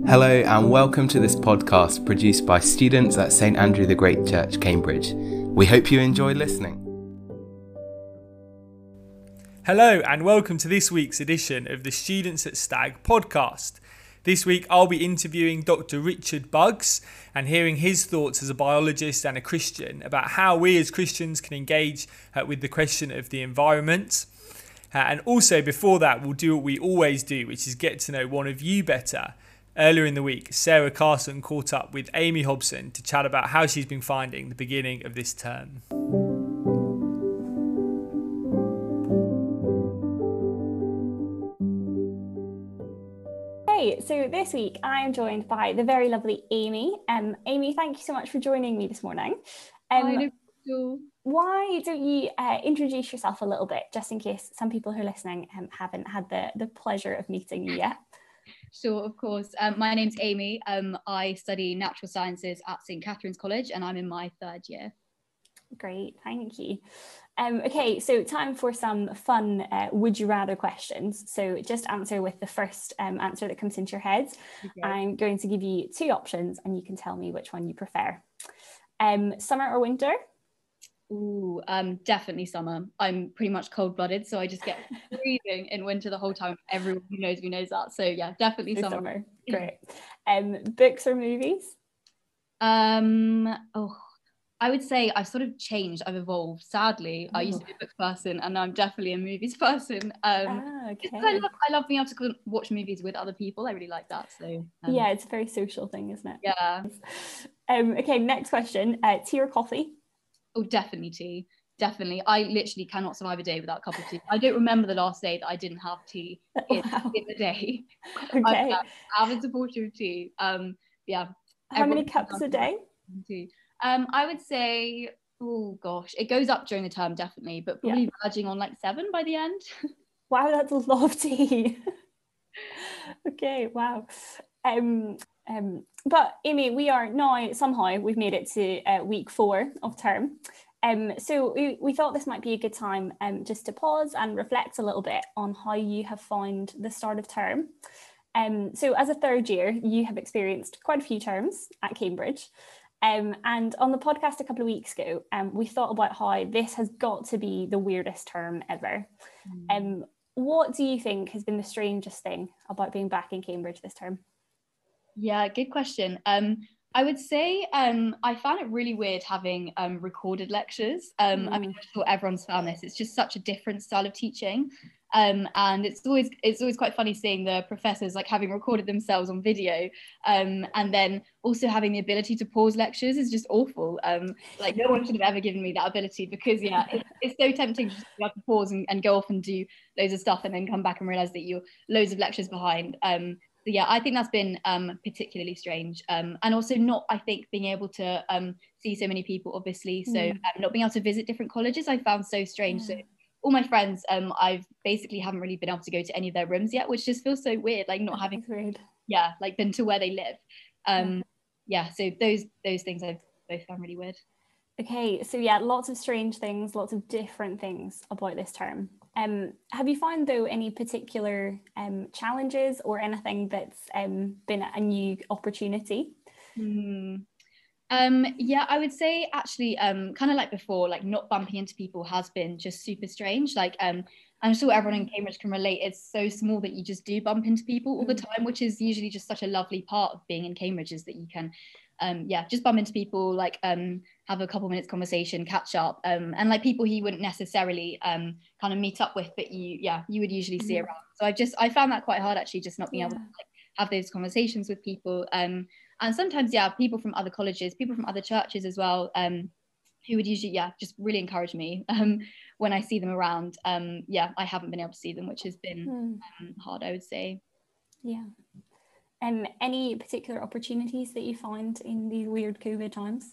Hello and welcome to this podcast produced by students at St Andrew the Great Church, Cambridge. We hope you enjoy listening. Hello and welcome to this week's edition of the Students at Stag podcast. This week I'll be interviewing Dr. Richard Buggs and hearing his thoughts as a biologist and a Christian about how we as Christians can engage with the question of the environment. And also before that we'll do what we always do, which is get to know one of you better. Earlier in the week, Sarah Carson caught up with Amy Hobson to chat about how she's been finding the beginning of this term. Hey, so this week I am joined by the very lovely Amy. Amy, thank you so much for joining me this morning. Why don't you introduce yourself a little bit, just in case some people who are listening haven't had the pleasure of meeting you yet? Sure, of course. My name's Amy. I study natural sciences at St Catherine's College and I'm in my third year. Great, thank you. Okay, so time for some fun would you rather questions. So just answer with the first answer that comes into your head. Okay. I'm going to give you two options and you can tell me which one you prefer. Summer or winter? Ooh, definitely summer. I'm pretty much cold-blooded, so I just get freezing in winter the whole time. Everyone who knows me knows that. So yeah, definitely summer. Great. Books or movies? I would say I've sort of changed. I've evolved. Sadly, I used to be a book person, and now I'm definitely a movies person. Okay. I love being able to watch movies with other people. I really like that. So yeah, it's a very social thing, isn't it? Yeah. Okay, next question. Tea or coffee? Oh, definitely tea. Definitely. I literally cannot survive a day without a cup of tea. I don't remember the last day that I didn't have tea in the day. Okay. I'm an avid supporter of tea. Yeah. How many cups a day? Tea. I would say, oh gosh, it goes up during the term definitely, but probably verging on like 7 by the end. Wow, that's a lot of tea. Okay, wow. But Amy, we are now, somehow we've made it to week 4 of term. So we thought this might be a good time just to pause and reflect a little bit on how you have found the start of term. So as a third year, you have experienced quite a few terms at Cambridge. And on the podcast a couple of weeks ago, we thought about how this has got to be the weirdest term ever. What do you think has been the strangest thing about being back in Cambridge this term? Yeah, good question. I would say I found it really weird having recorded lectures. I mean, I'm sure everyone's found this. It's just such a different style of teaching. And it's always quite funny seeing the professors like having recorded themselves on video, and then also having the ability to pause lectures is just awful. Like no one should have ever given me that ability, because it's so tempting to just have to pause and go off and do loads of stuff and then come back and realize that you're loads of lectures behind. So yeah, I think that's been particularly strange, and also not, I think, being able to see so many people, obviously, so not being able to visit different colleges I found so strange. So all my friends, I've basically haven't really been able to go to any of their rooms yet, which just feels so weird, like not having like been to where they live. So those things I've both found really weird. Okay, so yeah, lots of strange things, lots of different things about this term. Have you found though any particular challenges or anything that's been a new opportunity? Yeah, I would say actually kind of like before, like not bumping into people has been just super strange. Like I'm sure everyone in Cambridge can relate. It's so small that you just do bump into people all the time, which is usually just such a lovely part of being in Cambridge, is that you can just bump into people, like have a couple minutes conversation, catch up, and like people who you wouldn't necessarily kind of meet up with, but you would usually see around. So I found that quite hard, actually, just not being able to like have those conversations with people, and sometimes people from other colleges, people from other churches as well, who would usually just really encourage me when I see them around. I haven't been able to see them, which has been hard, I would say. Any particular opportunities that you find in these weird COVID times?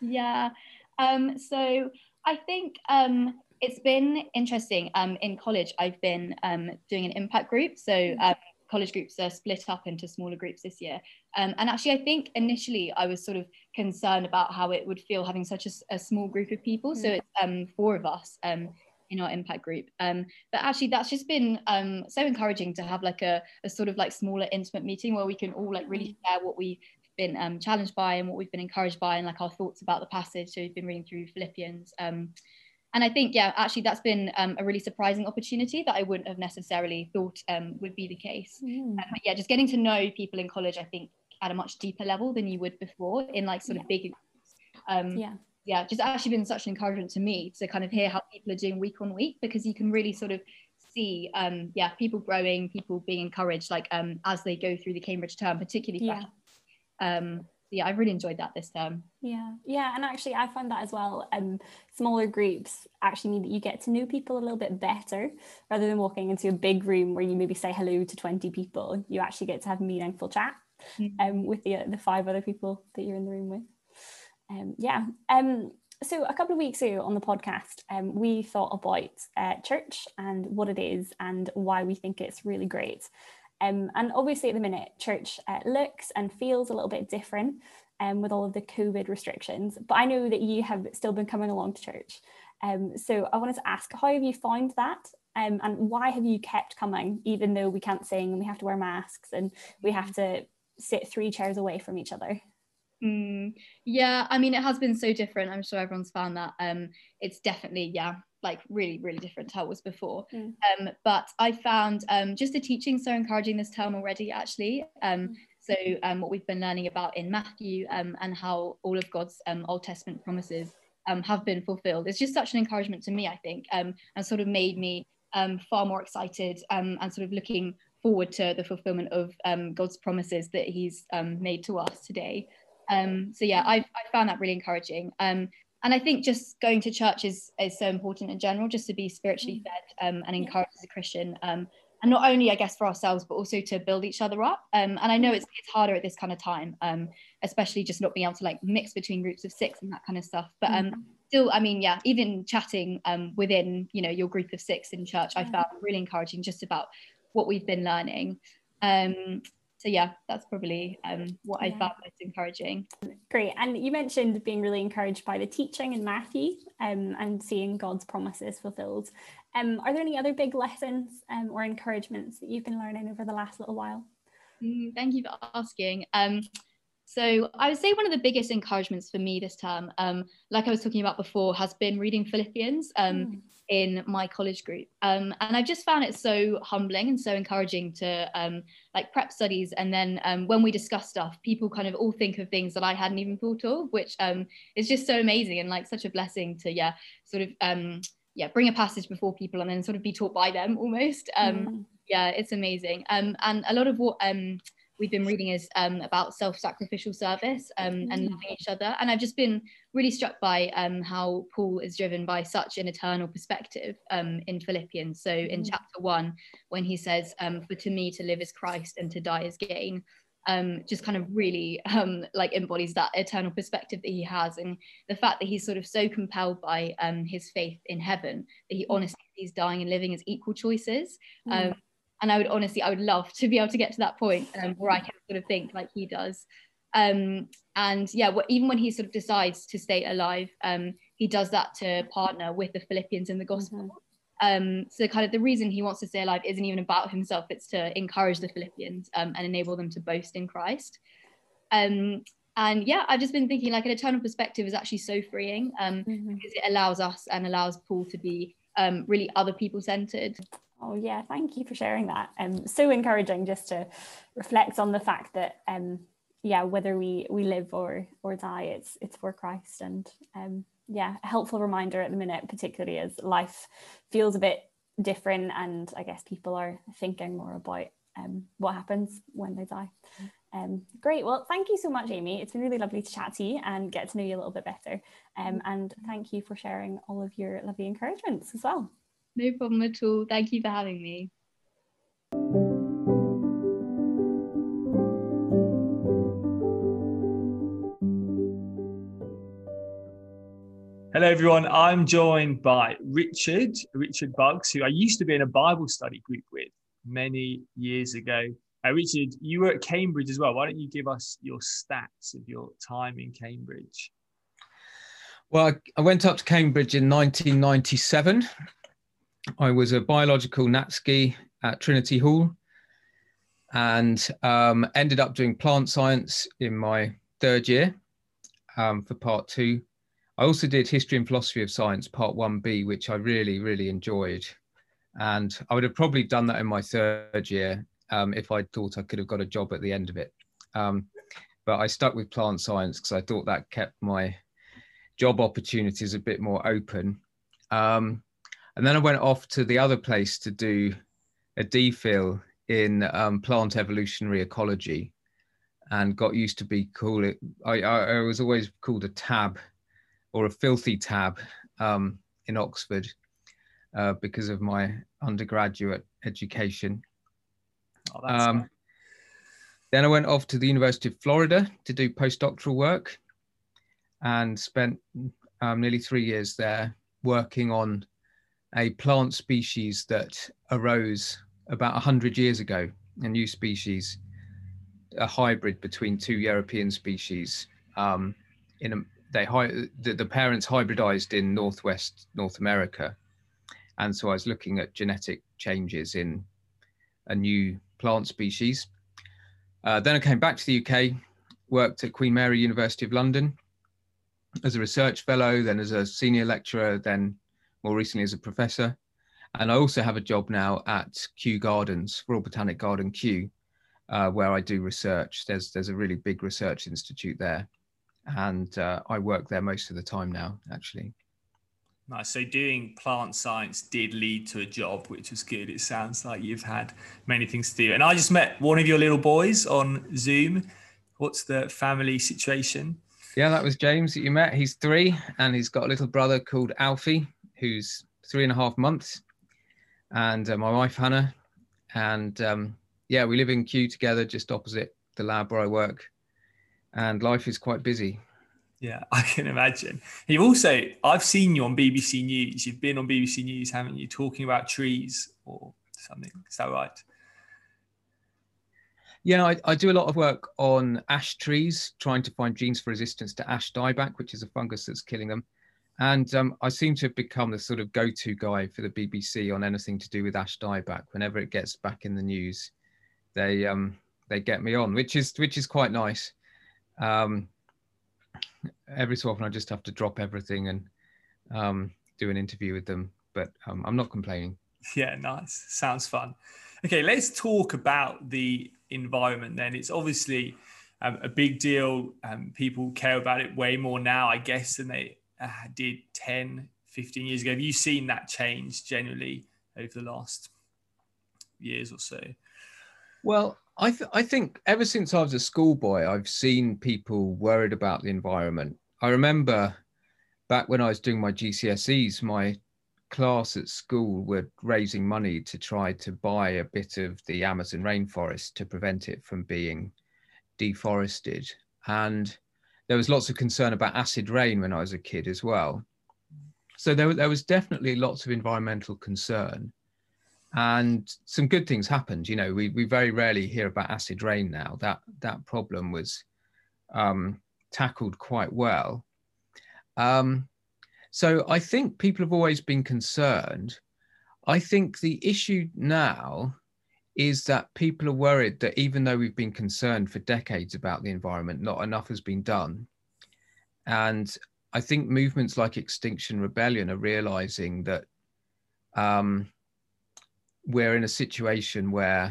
So I think it's been interesting. In college, I've been doing an impact group. So college groups are split up into smaller groups this year. And actually, I think initially I was sort of concerned about how it would feel having such a small group of people. So it's 4 of us in our impact group. But actually that's just been so encouraging to have like a sort of like smaller intimate meeting where we can all like really share what we've been challenged by and what we've been encouraged by, and like our thoughts about the passage. So we've been reading through Philippians. And I think, yeah, actually that's been a really surprising opportunity that I wouldn't have necessarily thought would be the case. But yeah, just getting to know people in college, I think, at a much deeper level than you would before in like sort of big groups. Yeah, just actually been such an encouragement to me to kind of hear how people are doing week on week, because you can really sort of see, people growing, people being encouraged, like as they go through the Cambridge term, particularly I've really enjoyed that this term. Yeah, and actually I found that as well. Smaller groups actually mean that you get to know people a little bit better, rather than walking into a big room where you maybe say hello to 20 people. You actually get to have meaningful chat with the 5 other people that you're in the room with. So a couple of weeks ago on the podcast, we thought about church and what it is and why we think it's really great. And obviously at the minute, church looks and feels a little bit different with all of the COVID restrictions. But I know that you have still been coming along to church. So I wanted to ask, how have you found that? And why have you kept coming, even though we can't sing and we have to wear masks and we have to sit 3 chairs away from each other? Yeah, I mean, it has been so different. I'm sure everyone's found that. It's definitely, like really, really different to how it was before. But I found just the teaching so encouraging this term already, actually. So what we've been learning about in Matthew and how all of God's Old Testament promises have been fulfilled. It's just such an encouragement to me, I think, and sort of made me far more excited and sort of looking forward to the fulfillment of God's promises that he's made to us today. So yeah, I found that really encouraging. And I think just going to church is so important in general, just to be spiritually fed and encouraged as a Christian. And not only, I guess, for ourselves, but also to build each other up. And I know it's harder at this kind of time, especially just not being able to like mix between groups of 6 and that kind of stuff. But still, I mean, yeah, even chatting within, your group of 6 in church, I found really encouraging just about what we've been learning. So yeah, that's probably what I found most encouraging. Great. And you mentioned being really encouraged by the teaching in Matthew and seeing God's promises fulfilled. Are there any other big lessons or encouragements that you've been learning over the last little while? Thank you for asking. So I would say one of the biggest encouragements for me this term, like I was talking about before, has been reading Philippians in my college group. And I've just found it so humbling and so encouraging to like prep studies. And then when we discuss stuff, people kind of all think of things that I hadn't even thought of, which is just so amazing and like such a blessing to, sort of, bring a passage before people and then sort of be taught by them almost. Yeah, it's amazing. And a lot of what we've been reading is about self-sacrificial service and loving each other. And I've just been really struck by how Paul is driven by such an eternal perspective in Philippians. So in chapter 1, when he says, for to me to live is Christ and to die is gain, just kind of really like embodies that eternal perspective that he has, and the fact that he's sort of so compelled by his faith in heaven that he honestly sees dying and living as equal choices. And I would love to be able to get to that point where I can sort of think like he does. And yeah, even when he sort of decides to stay alive, he does that to partner with the Philippians in the gospel. So kind of the reason he wants to stay alive isn't even about himself, it's to encourage the Philippians and enable them to boast in Christ. And yeah, I've just been thinking like an eternal perspective is actually so freeing because it allows us and allows Paul to be really other people centered. Oh yeah, thank you for sharing that. So encouraging just to reflect on the fact that whether we live or die, it's for Christ. And a helpful reminder at the minute, particularly as life feels a bit different and I guess people are thinking more about what happens when they die. Great. Well, thank you so much, Amy. It's been really lovely to chat to you and get to know you a little bit better. And thank you for sharing all of your lovely encouragements as well. No problem at all. Thank you for having me. Hello everyone, I'm joined by Richard Buggs, who I used to be in a Bible study group with many years ago. Richard, you were at Cambridge as well. Why don't you give us your stats of your time in Cambridge? Well, I went up to Cambridge in 1997 I was a biological Natski at Trinity Hall, and ended up doing plant science in my third year for part 2. I also did history and philosophy of science, part 1B, which I really, really enjoyed. And I would have probably done that in my third year if I thought I could have got a job at the end of it. But I stuck with plant science because I thought that kept my job opportunities a bit more open. And then I went off to the other place to do a DPhil in plant evolutionary ecology, and got used to be called it. I was always called a tab, or a filthy tab, in Oxford because of my undergraduate education. Oh, that's nice. Then I went off to the University of Florida to do postdoctoral work, and spent nearly 3 years there working on a plant species that arose about 100 years ago, a new species, a hybrid between 2 European species. The parents hybridized in Northwest North America. And so I was looking at genetic changes in a new plant species. Then I came back to the UK, worked at Queen Mary University of London as a research fellow, then as a senior lecturer, then more recently as a professor. And I also have a job now at Kew Gardens, Royal Botanic Garden Kew, where I do research. There's a really big research institute there. And I work there most of the time now, actually. Nice. So doing plant science did lead to a job, which was good. It sounds like you've had many things to do. And I just met one of your little boys on Zoom. What's the family situation? Yeah, that was James that you met. He's 3, and he's got a little brother called Alfie, who's 3.5 months, and my wife Hannah. And yeah, we live in Kew together, just opposite the lab where I work, and life is quite busy. Yeah, I can imagine. I've seen you on BBC News. You've been on BBC News, haven't you, talking about trees or something? Is that right? Yeah, I do a lot of work on ash trees, trying to find genes for resistance to ash dieback, which is a fungus that's killing them. And I seem to have become the sort of go-to guy for the BBC on anything to do with ash dieback. Whenever it gets back in the news, they get me on, which is quite nice. Every so often I just have to drop everything and do an interview with them, but I'm not complaining. Yeah, nice. Sounds fun. Okay, let's talk about the environment then. It's obviously a big deal. People care about it way more now, I guess, than they did 10, 15 years ago. Have you seen that change generally over the last years or so? Well, I think ever since I was a schoolboy, I've seen people worried about the environment. I remember back when I was doing my GCSEs, my class at school were raising money to try to buy a bit of the Amazon rainforest to prevent it from being deforested. And there was lots of concern about acid rain when I was a kid as well. So there was definitely lots of environmental concern. And some good things happened. You know, we very rarely hear about acid rain now. That problem was tackled quite well. So I think people have always been concerned. I think the issue now is that people are worried that even though we've been concerned for decades about the environment, not enough has been done. And I think movements like Extinction Rebellion are realizing that we're in a situation where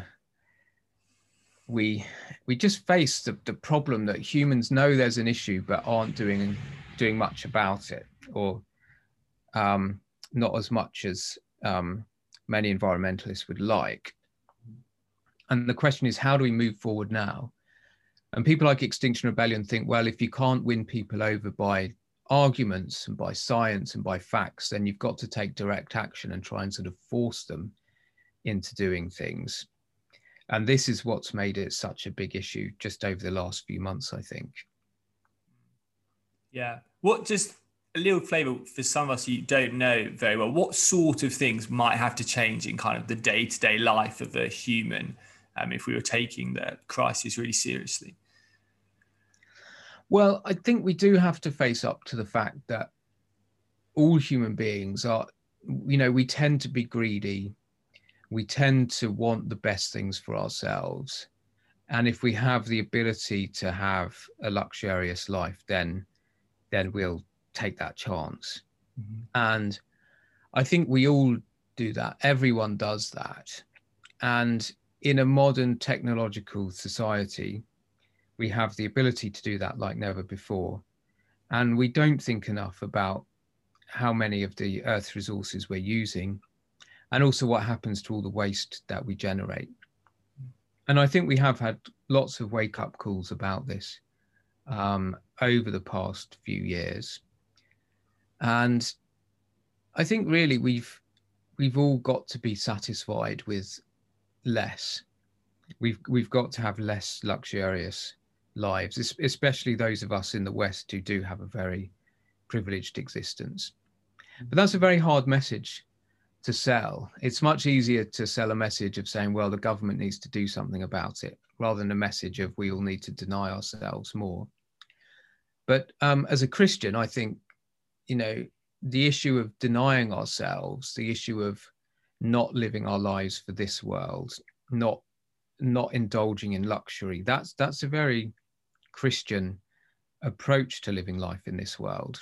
we just face the problem that humans know there's an issue but aren't doing much about it, or not as much as many environmentalists would like. And the question is, how do we move forward now? And people like Extinction Rebellion think, well, if you can't win people over by arguments and by science and by facts, then you've got to take direct action and try and sort of force them into doing things. And this is what's made it such a big issue just over the last few months, I think. Yeah. What, just a little flavor for some of us who don't know very well, what sort of things might have to change in kind of the day-to-day life of a human if we were taking the crisis really seriously? Well, I think we do have to face up to the fact that all human beings are we tend to be greedy. We tend to want the best things for ourselves. And if we have the ability to have a luxurious life, then we'll take that chance. Mm-hmm. And I think we all do that. Everyone does that. And in a modern technological society, we have the ability to do that like never before. And we don't think enough about how many of the Earth's resources we're using, and also what happens to all the waste that we generate. And I think we have had lots of wake-up calls about this over the past few years. And I think really we've all got to be satisfied with less. We've got to have less luxurious lives, especially those of us in the West who do have a very privileged existence. But that's a very hard message to sell. It's much easier to sell a message of saying, well, the government needs to do something about it, rather than a message of we all need to deny ourselves more. But as a Christian, I think, the issue of denying ourselves, the issue of not living our lives for this world, not indulging in luxury, that's a very Christian approach to living life in this world.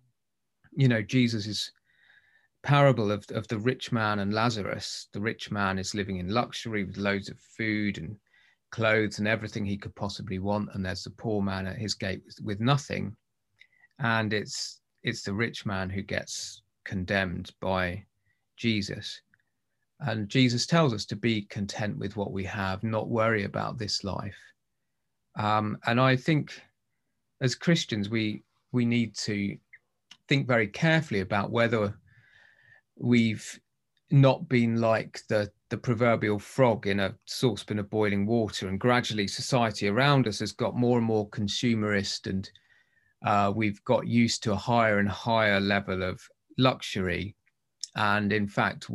Jesus's parable of the rich man and Lazarus. The rich man is living in luxury with loads of food and clothes and everything he could possibly want, and there's the poor man at his gate with nothing. And it's the rich man who gets condemned by Jesus. And Jesus tells us to be content with what we have, not worry about this life. And I think as Christians, we need to think very carefully about whether we've not been like the proverbial frog in a saucepan of boiling water, and gradually society around us has got more and more consumerist, and we've got used to a higher and higher level of luxury. And in fact,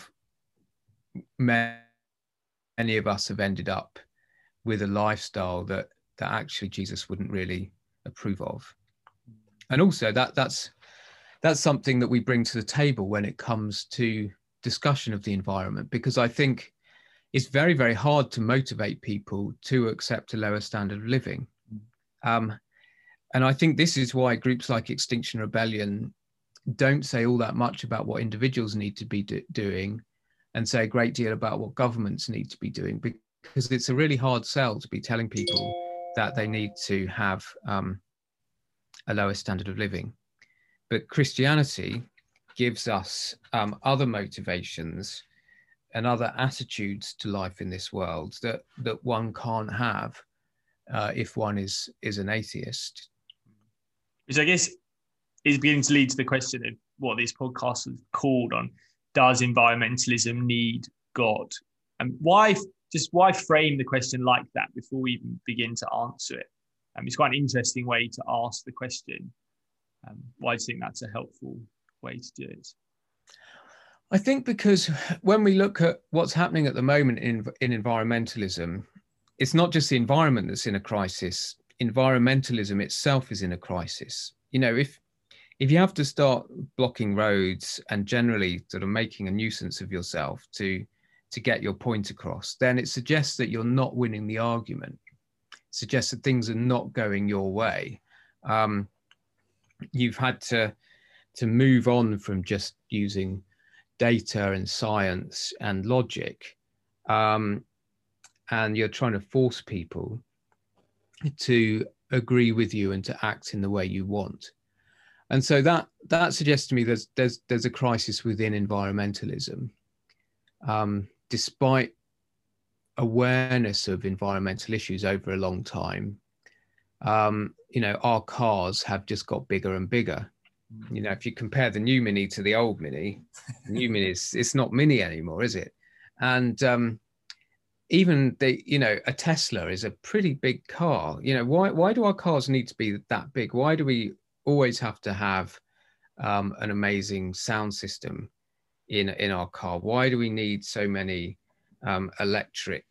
many of us have ended up with a lifestyle that actually Jesus wouldn't really approve of. And also that's something that we bring to the table when it comes to discussion of the environment, because I think it's very, very hard to motivate people to accept a lower standard of living. And I think this is why groups like Extinction Rebellion don't say all that much about what individuals need to be doing, and say a great deal about what governments need to be doing, because it's a really hard sell to be telling people that they need to have a lower standard of living. But Christianity gives us other motivations and other attitudes to life in this world that one can't have if one is an atheist. Which I guess is beginning to lead to the question of what this podcast is called on: does environmentalism need God? And why frame the question like that before we even begin to answer it? It's quite an interesting way to ask the question. Why do you think that's a helpful way to do it? I think because when we look at what's happening at the moment in environmentalism, it's not just the environment that's in a crisis. Environmentalism itself is in a crisis. If you have to start blocking roads and generally sort of making a nuisance of yourself to get your point across, then it suggests that you're not winning the argument. It suggests that things are not going your way. You've had to move on from just using data and science and logic, and you're trying to force people to agree with you and to act in the way you want. And so that suggests to me there's a crisis within environmentalism. Despite awareness of environmental issues over a long time, our cars have just got bigger and bigger. If you compare the new Mini to the old Mini, the new Mini it's not Mini anymore, is it? And even a Tesla is a pretty big car. Why do our cars need to be that big? Why do we always have to have an amazing sound system in our car? Why do we need so many electric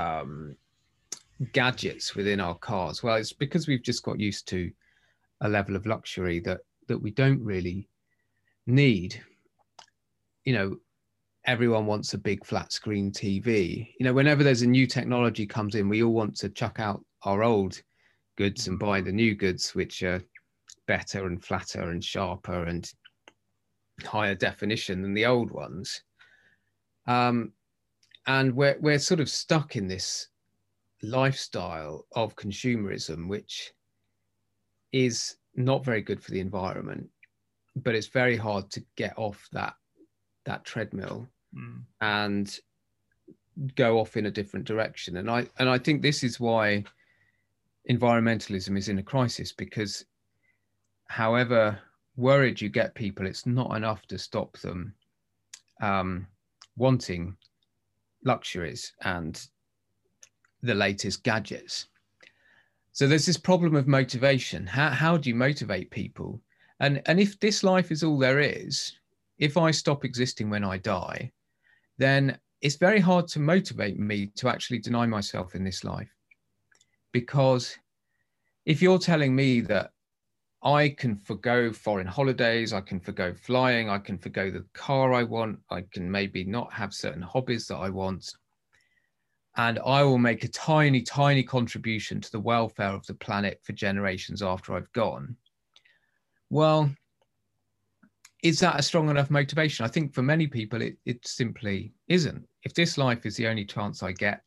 gadgets within our cars? Well, it's because we've just got used to a level of luxury that we don't really need. everyone wants a big flat screen TV. Whenever there's a new technology comes in, we all want to chuck out our old goods and buy the new goods, which are better and flatter and sharper and higher definition than the old ones. And we're sort of stuck in this lifestyle of consumerism, which is not very good for the environment, but it's very hard to get off that treadmill and go off in a different direction. And I think this is why environmentalism is in a crisis, because however worried you get people, it's not enough to stop them wanting luxuries and the latest gadgets. So there's this problem of motivation. How do you motivate people? And if this life is all there is, if I stop existing when I die, then it's very hard to motivate me to actually deny myself in this life. Because if you're telling me that I can forgo foreign holidays, I can forgo flying, I can forgo the car I want, I can maybe not have certain hobbies that I want, and I will make a tiny, tiny contribution to the welfare of the planet for generations after I've gone. Well, is that a strong enough motivation? I think for many people, it simply isn't. If this life is the only chance I get,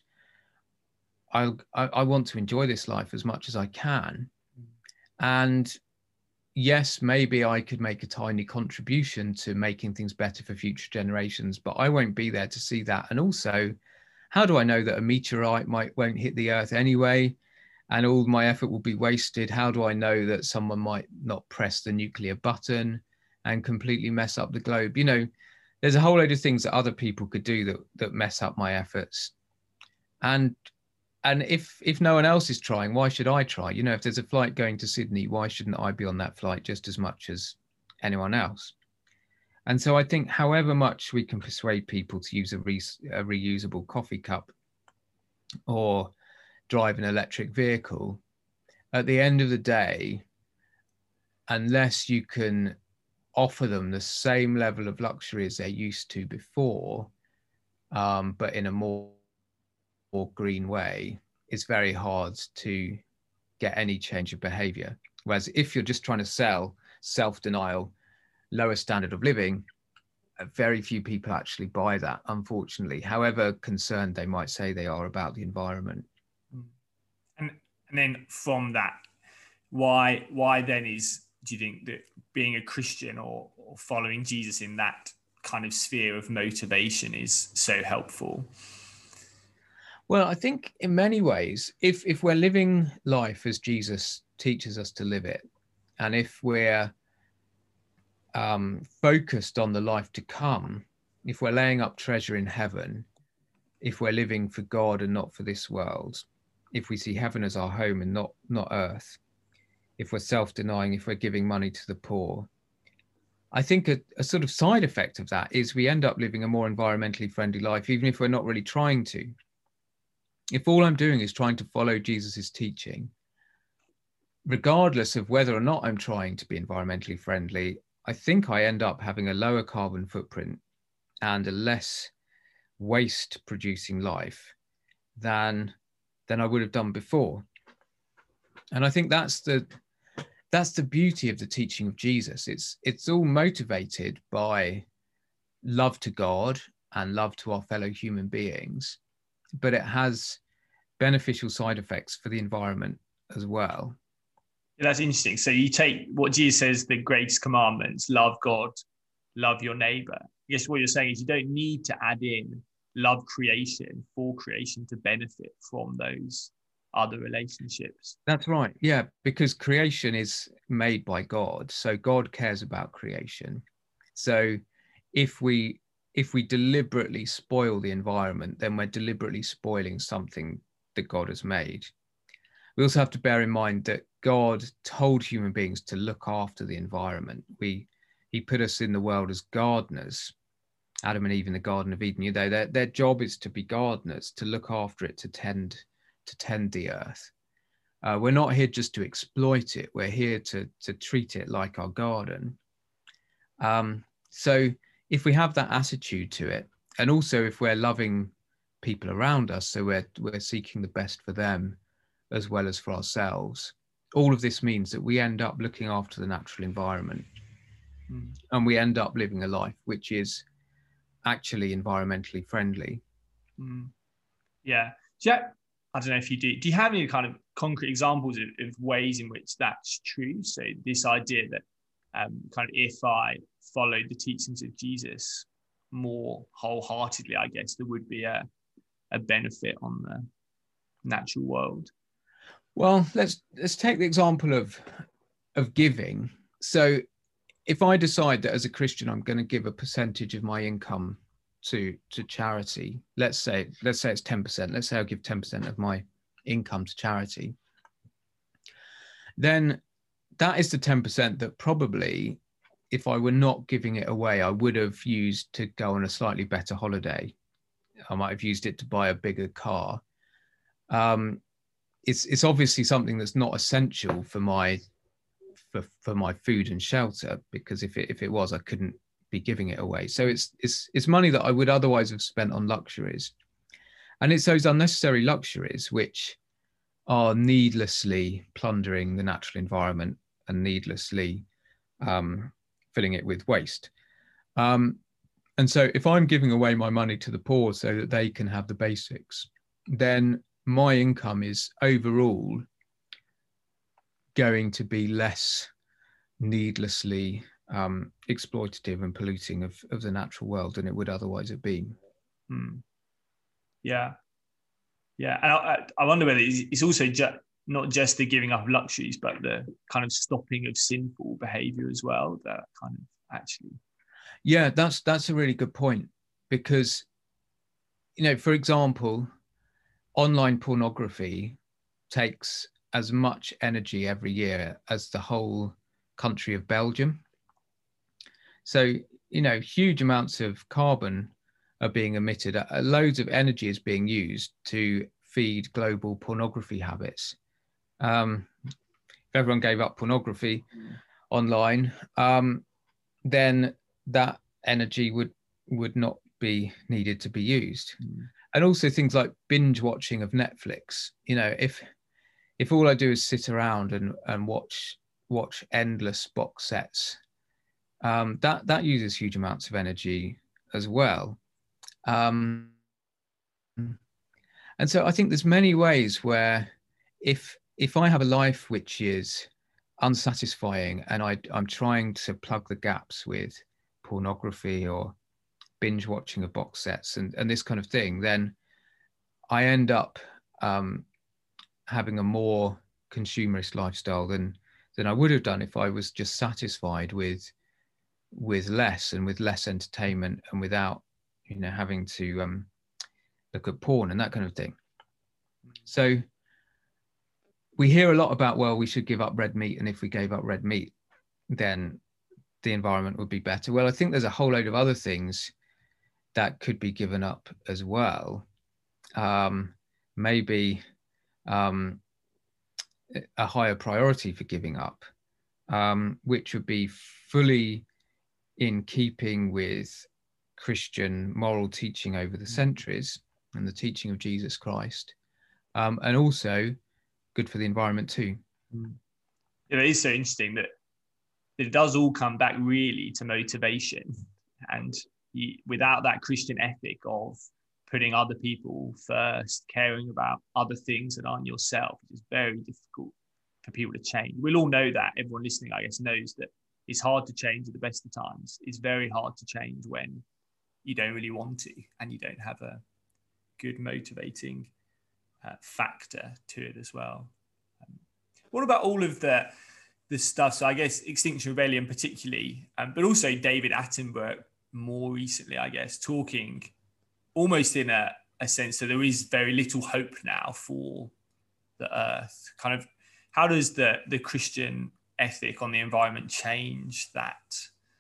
I want to enjoy this life as much as I can. And yes, maybe I could make a tiny contribution to making things better for future generations, but I won't be there to see that. And also, how do I know that a meteorite won't hit the earth anyway, and all my effort will be wasted? How do I know that someone might not press the nuclear button and completely mess up the globe? There's a whole load of things that other people could do that mess up my efforts. And if no one else is trying, why should I try? If there's a flight going to Sydney, why shouldn't I be on that flight just as much as anyone else? And so I think however much we can persuade people to use a reusable coffee cup or drive an electric vehicle, at the end of the day, unless you can offer them the same level of luxury as they're used to before, but in a more green way, it's very hard to get any change of behavior. Whereas if you're just trying to sell self-denial, lower standard of living, very few people actually buy that, unfortunately, however concerned they might say they are about the environment. And then from that, why then do you think that being a Christian or following Jesus in that kind of sphere of motivation is so helpful? Well, I think in many ways, if we're living life as Jesus teaches us to live it, and if we're focused on the life to come, if we're laying up treasure in heaven, if we're living for God and not for this world, if we see heaven as our home and not earth, if we're self-denying, if we're giving money to the poor, I think a sort of side effect of that is we end up living a more environmentally friendly life, even if we're not really trying to. If all I'm doing is trying to follow Jesus's teaching, regardless of whether or not I'm trying to be environmentally friendly, I think I end up having a lower carbon footprint and a less waste producing life than I would have done before. And I think that's the beauty of the teaching of Jesus. It's all motivated by love to God and love to our fellow human beings, but it has beneficial side effects for the environment as well. That's interesting. So you take what Jesus says, the greatest commandments: love God, love your neighbor. I guess what you're saying is you don't need to add in love creation for creation to benefit from those other relationships. That's right. Yeah, because creation is made by God. So God cares about creation. So if we deliberately spoil the environment, then we're deliberately spoiling something that God has made. We also have to bear in mind that God told human beings to look after the environment. He put us in the world as gardeners, Adam and Eve in the Garden of Eden. Their job is to be gardeners, to look after it, to tend the earth. We're not here just to exploit it. We're here to treat it like our garden. So if we have that attitude to it, and also if we're loving people around us, so we're seeking the best for them as well as for ourselves, all of this means that we end up looking after the natural environment, and we end up living a life which is actually environmentally friendly. Yeah. Jack, I don't know if you do. Do you have any kind of concrete examples of ways in which that's true? So this idea that kind of if I followed the teachings of Jesus more wholeheartedly, I guess there would be a benefit on the natural world. Well, let's take the example of giving. So if I decide that as a Christian I'm going to give a percentage of my income to charity, let's say it's 10%, let's say I'll give 10% of my income to charity, then that is the 10% that probably, if I were not giving it away, I would have used to go on a slightly better holiday. I might have used it to buy a bigger car. It's obviously something that's not essential for my food and shelter, because if it was, I couldn't be giving it away. So it's money that I would otherwise have spent on luxuries, and it's those unnecessary luxuries which are needlessly plundering the natural environment and needlessly filling it with waste. And so if I'm giving away my money to the poor so that they can have the basics, then my income is overall going to be less needlessly exploitative and polluting of the natural world than it would otherwise have been. Yeah. And I wonder whether it's also not just the giving up of luxuries, but the kind of stopping of sinful behavior as well, that kind of actually. Yeah, that's a really good point, because, for example, online pornography takes as much energy every year as the whole country of Belgium. So, huge amounts of carbon are being emitted. Loads of energy is being used to feed global pornography habits. If everyone gave up pornography online, then that energy would not be needed to be used. And also things like binge watching of Netflix. If all I do is sit around and watch endless box sets, that uses huge amounts of energy as well. And so I think there's many ways where if I have a life which is unsatisfying and I'm trying to plug the gaps with pornography or binge watching of box sets and this kind of thing, then I end up having a more consumerist lifestyle than I would have done if I was just satisfied with less and with less entertainment and without having to look at porn and that kind of thing. So we hear a lot about, well, we should give up red meat, and if we gave up red meat, then the environment would be better. Well, I think there's a whole load of other things that could be given up as well. Maybe a higher priority for giving up, which would be fully in keeping with Christian moral teaching over the centuries and the teaching of Jesus Christ, and also good for the environment too. It is so interesting that it does all come back really to motivation, and without that Christian ethic of putting other people first, caring about other things that aren't yourself, it's very difficult for people to change. We'll all know that. Everyone listening, I guess, knows that it's hard to change at the best of times. It's very hard to change when you don't really want to and you don't have a good motivating factor to it as well. What about all of the stuff? So I guess Extinction Rebellion particularly, but also David Attenborough more recently, I guess, talking almost in a sense that there is very little hope now for the earth. Kind of, how does the Christian ethic on the environment change that?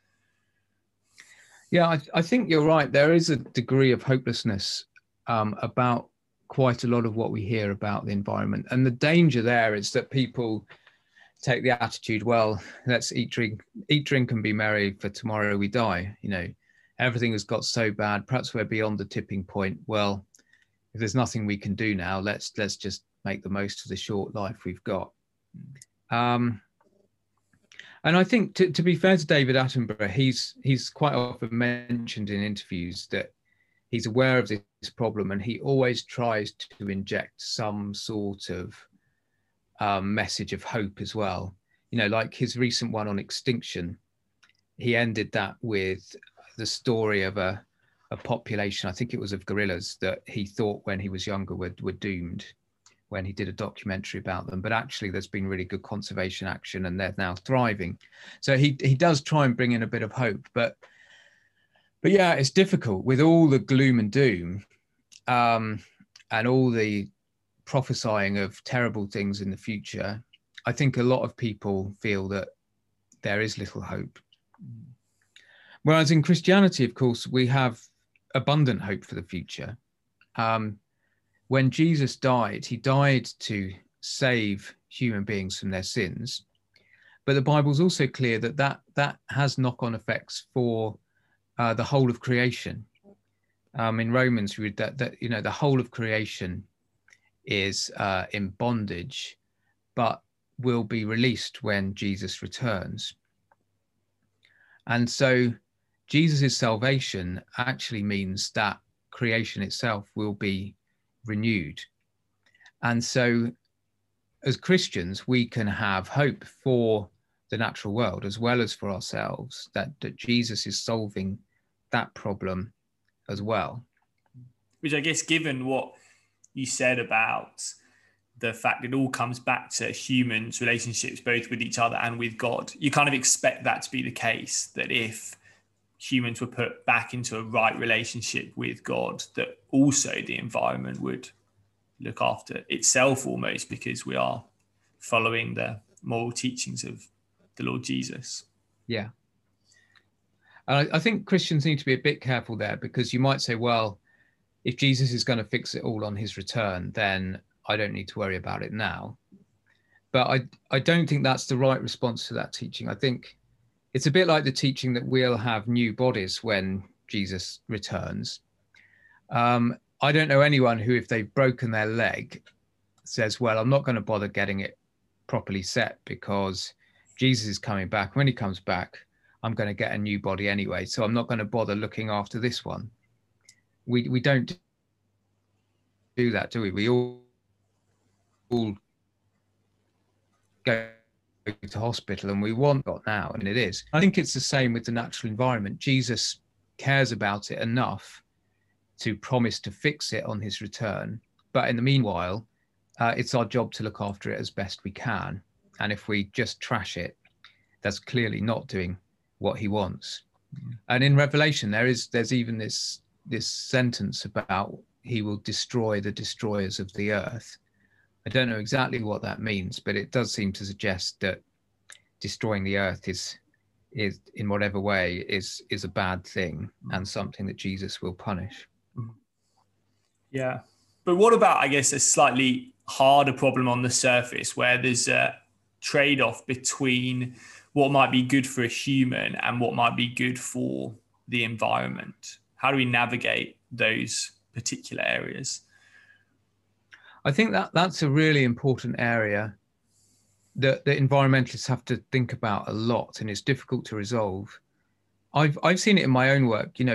Yeah, I think you're right. There is a degree of hopelessness about quite a lot of what we hear about the environment. And the danger there is that people take the attitude, well, let's eat, drink and be merry, for tomorrow we die. everything has got so bad, perhaps we're beyond the tipping point. Well, if there's nothing we can do now, let's just make the most of the short life we've got. And I think, to be fair to David Attenborough, he's quite often mentioned in interviews that he's aware of this problem, and he always tries to inject some sort of message of hope as well. You know, like his recent one on extinction, he ended that with the story of a population, I think it was of gorillas, that he thought when he was younger were doomed, when he did a documentary about them. But actually there's been really good conservation action and they're now thriving. So he does try and bring in a bit of hope. But yeah, it's difficult with all the gloom and doom and all the prophesying of terrible things in the future. I think a lot of people feel that there is little hope. Whereas in Christianity, of course, we have abundant hope for the future. When Jesus died, he died to save human beings from their sins. But the Bible's also clear that has knock-on effects for the whole of creation. In Romans, we read that you know, the whole of creation is in bondage, but will be released when Jesus returns. And so Jesus' salvation actually means that creation itself will be renewed. And so as Christians, we can have hope for the natural world as well as for ourselves, that Jesus is solving that problem as well. Which I guess, given what you said about the fact it all comes back to humans' relationships, both with each other and with God, you kind of expect that to be the case, that if humans were put back into a right relationship with God, that also the environment would look after itself almost, because we are following the moral teachings of the Lord Jesus. Yeah. I think Christians need to be a bit careful there, because you might say, well, if Jesus is going to fix it all on his return, then I don't need to worry about it now. But I don't think that's the right response to that teaching. I think it's a bit like the teaching that we'll have new bodies when Jesus returns. I don't know anyone who, if they've broken their leg, says, well, I'm not going to bother getting it properly set because Jesus is coming back. When he comes back, I'm going to get a new body anyway, so I'm not going to bother looking after this one. We don't do that, do we? We all go to hospital and we want God now, and it is. I think it's the same with the natural environment. Jesus cares about it enough to promise to fix it on his return, but in the meanwhile, it's our job to look after it as best we can. And if we just trash it, that's clearly not doing what he wants. And in Revelation, there's even this sentence about he will destroy the destroyers of the earth. I don't know exactly what that means, but it does seem to suggest that destroying the earth is in whatever way is a bad thing and something that Jesus will punish. Yeah. But what about, I guess, a slightly harder problem on the surface, where there's a trade-off between what might be good for a human and what might be good for the environment? How do we navigate those particular areas? I think that's a really important area that the environmentalists have to think about a lot, and it's difficult to resolve. I've seen it in my own work. You know,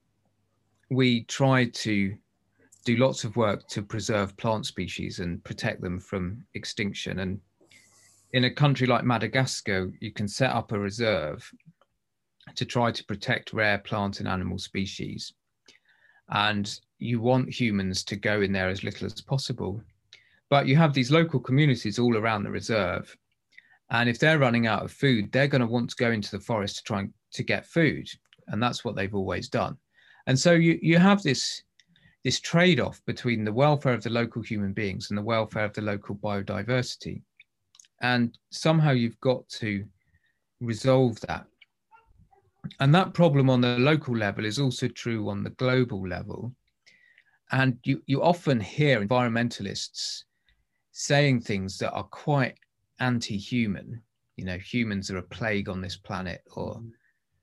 we try to do lots of work to preserve plant species and protect them from extinction. And in a country like Madagascar, you can set up a reserve to try to protect rare plant and animal species. And you want humans to go in there as little as possible. But you have these local communities all around the reserve. And if they're running out of food, they're going to want to go into the forest to try to get food. And that's what they've always done. And so you have this trade-off between the welfare of the local human beings and the welfare of the local biodiversity. And somehow you've got to resolve that. And that problem on the local level is also true on the global level. And you often hear environmentalists saying things that are quite anti-human. You know, humans are a plague on this planet, or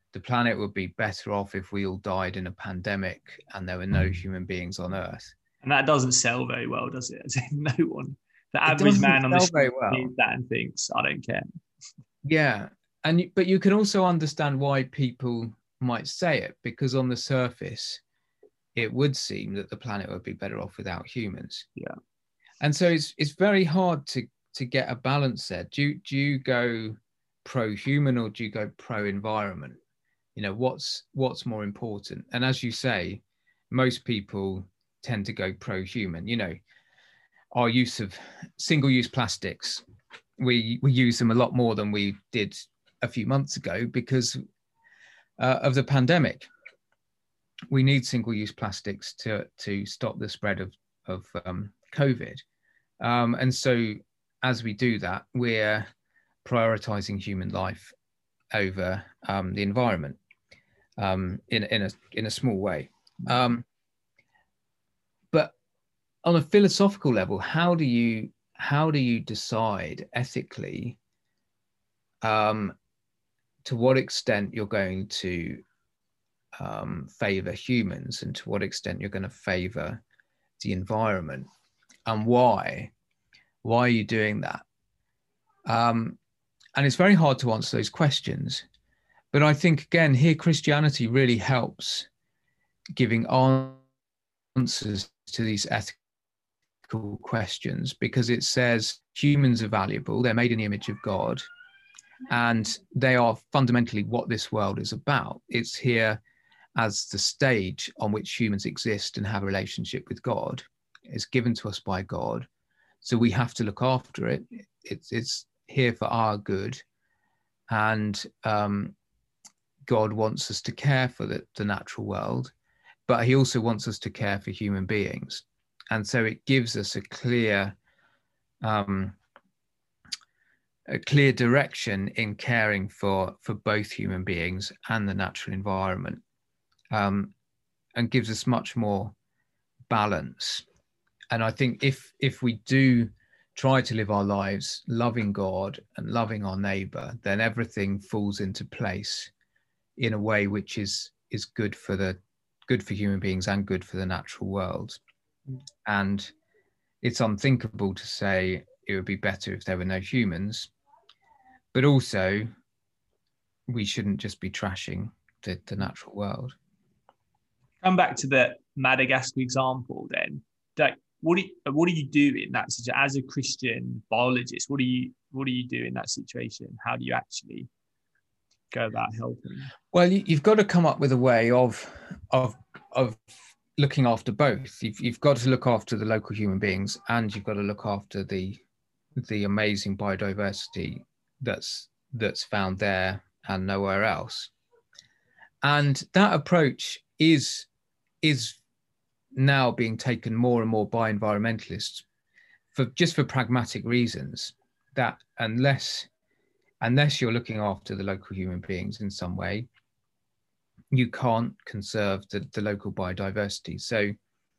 the planet would be better off if we all died in a pandemic and there were no human beings on Earth. And that doesn't sell very well, does it? As in, no one, the It average doesn't man on the sell street very well. hears that and thinks, I don't care. Yeah, but you can also understand why people might say it, because on the surface, it would seem that the planet would be better off without humans. Yeah. And so it's very hard to get a balance there. Do you go pro-human or do you go pro-environment? You know, what's more important? And as you say, most people tend to go pro-human. You know, our use of single-use plastics, we use them a lot more than we did a few months ago because of the pandemic. We need single-use plastics to stop the spread of COVID. And so as we do that, we're prioritizing human life over the environment in a small way. But on a philosophical level, how do you decide ethically to what extent you're going to favor humans and to what extent you're going to favor the environment, and why are you doing that? And it's very hard to answer those questions, but I think again here Christianity really helps giving answers to these ethical questions, because it says humans are valuable, they're made in the image of God, and they are fundamentally what this world is about. It's here as the stage on which humans exist and have a relationship with God. It's given to us by God, so we have to look after it. It's here for our good, and God wants us to care for the natural world, but he also wants us to care for human beings. And so it gives us a clear direction in caring for both human beings and the natural environment, and gives us much more balance. And I think if we do try to live our lives loving God and loving our neighbor, then everything falls into place in a way which is good for human beings and good for the natural world. And it's unthinkable to say it would be better if there were no humans, but also we shouldn't just be trashing the natural world. Come back to the Madagascar example then. What do you do in that situation as a Christian biologist? What do you do in that situation? How do you actually go about helping? Well, you've got to come up with a way of looking after both. You've got to look after the local human beings, and you've got to look after the amazing biodiversity that's found there and nowhere else. And that approach is now being taken more and more by environmentalists for pragmatic reasons, that unless you're looking after the local human beings in some way, you can't conserve the local biodiversity. So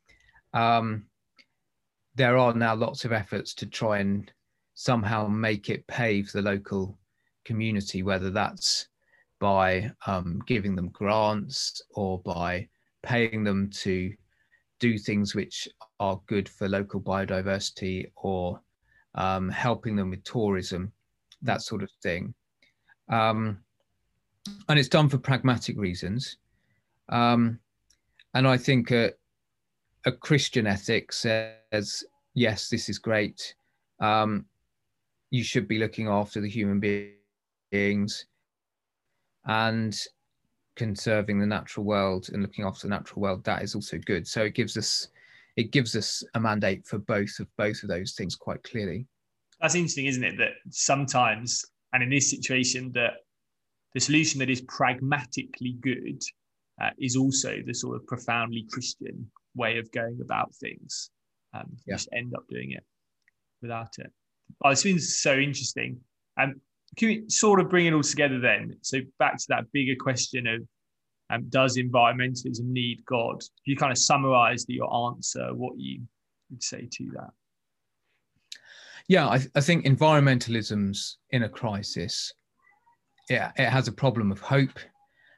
there are now lots of efforts to try and somehow make it pay for the local community, whether that's by giving them grants or by paying them to do things which are good for local biodiversity, or helping them with tourism, that sort of thing. And it's done for pragmatic reasons. And I think a Christian ethic says, yes, this is great. You should be looking after the human beings and conserving the natural world and looking after the natural world. That is also good. So it gives us a mandate for both of those things quite clearly. That's interesting, isn't it? That sometimes, and in this situation, that the solution that is pragmatically good is also the sort of profoundly Christian way of going about things. Just end up doing it without it. Oh, it's been so interesting. Can we sort of bring it all together then? So back to that bigger question of does environmentalism need God? Can you kind of summarize your answer, what you would say to that? Yeah, I think environmentalism's in a crisis. Yeah, it has a problem of hope,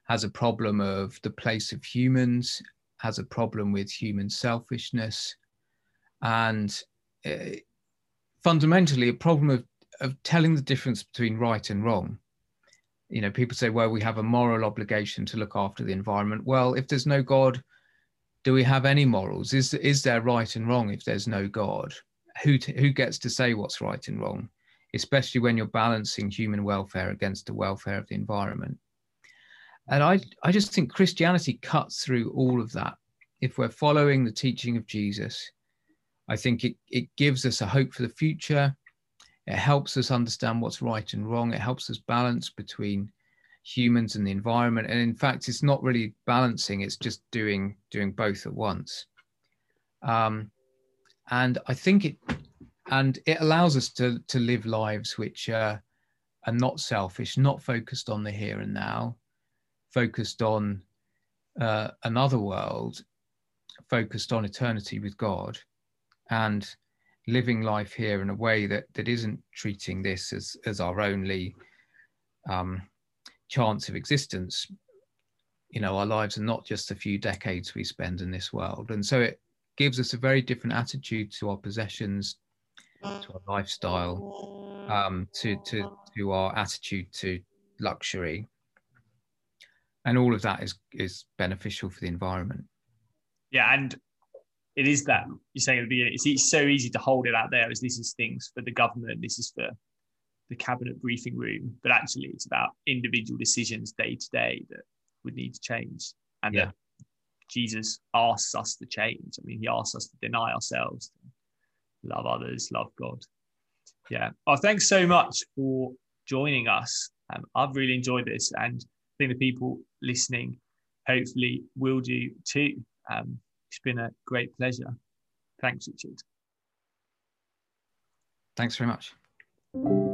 has a problem of the place of humans, has a problem with human selfishness, and fundamentally a problem of telling the difference between right and wrong. You know, people say, well, we have a moral obligation to look after the environment. Well, if there's no God, do we have any morals? Is there right and wrong if there's no God? Who gets to say what's right and wrong, especially when you're balancing human welfare against the welfare of the environment? And I just think Christianity cuts through all of that. If we're following the teaching of Jesus, I think it gives us a hope for the future. It helps us understand what's right and wrong. It helps us balance between humans and the environment. And in fact, it's not really balancing, it's just doing both at once. And I think it allows us to live lives which are not selfish, not focused on the here and now, focused on another world, focused on eternity with God, and living life here in a way that isn't treating this as our only chance of existence. You know, our lives are not just a few decades we spend in this world. And so it gives us a very different attitude to our possessions, to our lifestyle, to our attitude to luxury. And all of that is beneficial for the environment. Yeah, and it is that you're saying at the beginning, it's so easy to hold it out there as this is things for the government, this is for the cabinet briefing room, but actually it's about individual decisions day to day that would need to change, and that Jesus asks us to change. I mean, he asks us to deny ourselves, to love others, love God. Yeah. Oh, thanks so much for joining us. I've really enjoyed this, and I think the people listening hopefully will do too. It's been a great pleasure. Thanks, Richard. Thanks very much.